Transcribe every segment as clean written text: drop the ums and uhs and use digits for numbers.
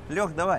Лех, давай.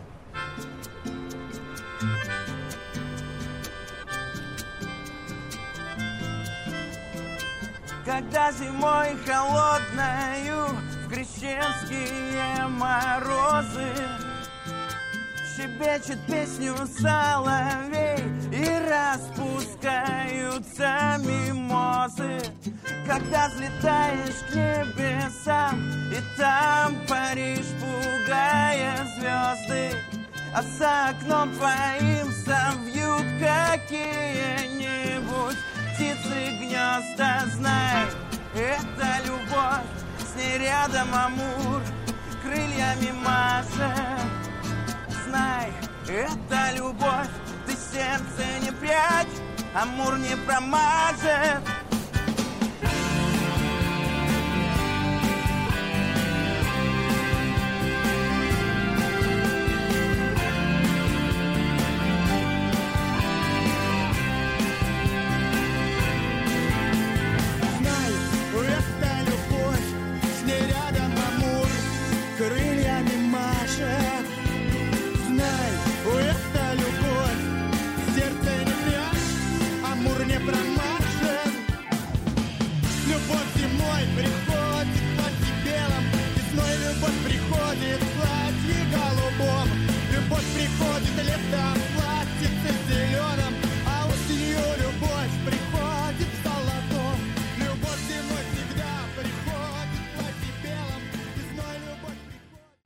Когда зимой холодною в крещенские морозы щебечет песню соловей и распускаются мимозы. Когда взлетаешь к небесам, и там паришь, пугая звезды, а за окном твоим совьют какие-нибудь птицы гнезда. Знай, это любовь, с ней рядом амур крыльями машет. Знай, это любовь, ты сердце не прячь, амур не промажет.